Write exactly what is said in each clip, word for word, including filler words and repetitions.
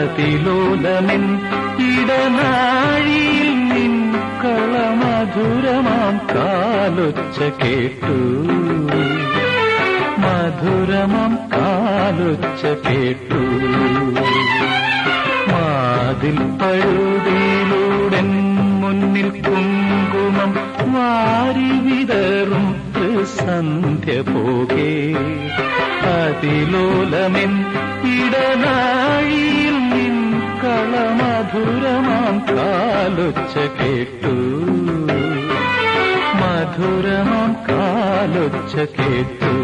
അതിലോലമെൻ ഇടനാഴിയിൽ നിൻ കളമധുരമാം കാലൊച്ച കേട്ടു, മധുരമാം കാലൊച്ച കേട്ടു. വാതിൽ പഴുതിയിലൂടെ മുന്നിൽ കുങ്കുമം വാരി വിതറും സന്ധ്യ പോകെ, അതിലോലമെൻ ഇടനാഴിയിൽ നിൻ കളമധുരമാം കാലൊച്ച കേട്ടു, മധുരമാം കാലൊച്ച കേട്ടു.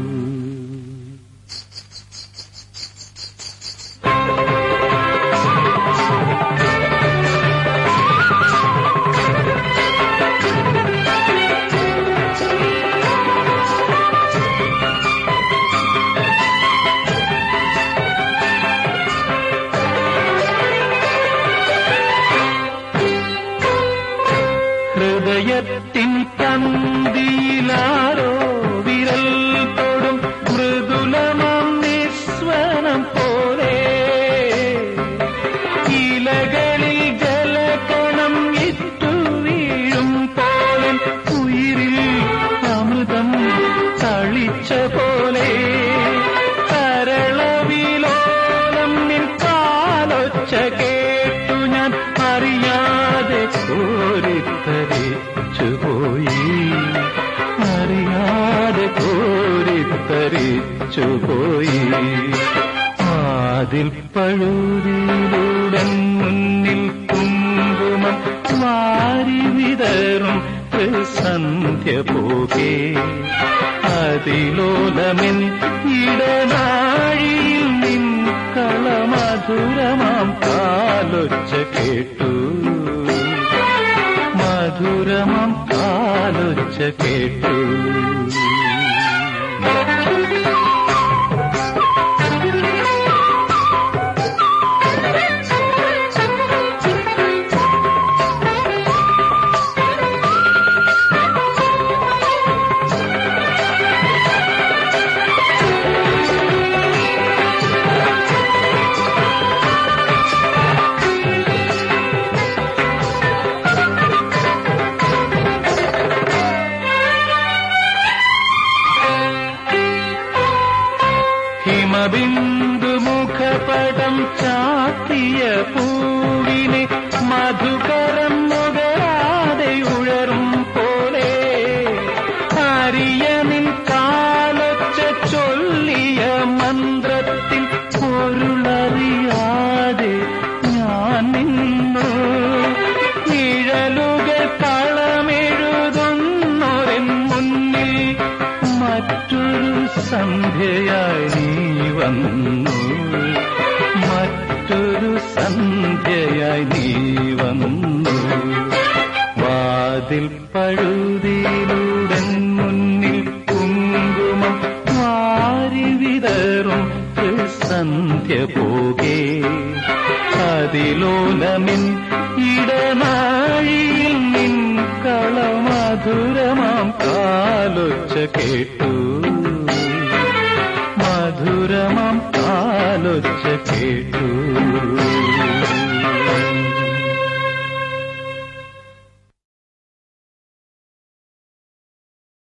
ഹൃദയത്തിൻ പന്തിയിലാരോ വിരൽ തൊടും മൃദുലമാം നിസ്വനം പോലെ, ഇലകളിൽ ജലകണം ഇട്ടു വീഴും പോലെ, ഉയിരിൽ അമൃതം തളിച്ച പോലെ, കരളവിലോലം നിൻ കാലൊച്ച കേട്ടു ഞാൻ അറിയാതെ കോരിത്തരിച്ചുപോയി, അറിയാതെ കോരിത്തരിച്ചുപോയി. വാതിൽ പഴുതിയിലൂടെ മുന്നിൽ കുങ്കുമം വാരി വിതറും സന്ധ്യ പോകെ, അതിലോലമെൻ ഇടനാഴിയിൽ നിൻ കളമധുരമാം കാലൊച്ച കേട്ടു, മധുരമാം കാലൊച്ച കേട്ടു. ഹിമബിന്ദു മുഖപടം ചാത്തിയ പൂവിനെ മധുകരം നുകരാതെ ഉഴറും പോലെ, ഹരിയനിൻ കാലൊച്ച ചൊല്ലിയ മന്ത്രത്തിൽ പൊരുളറിയാതെ ഞാൻ നിന്നു. നിഴലുകൾ കളമെഴുതുന്നൊരൻ മുന്നിൽ മറ്റൊരു സന്ധ്യയായി നീ വന്നു, മറ്റൊരു സന്ധ്യയായി നീ വന്നു. വാതിൽ പഴുതിയിലൂടെ മുന്നിൽ കുങ്കുമം വാരി വിതറും സന്ധ്യ പോകെ, അതിലോലമെൻ ഇടനാഴിയിൽ നിൻ കളമധുരമാം കാലൊച്ച കേട്ടു, മധുരമാം കാലൊച്ച കേട്ടു.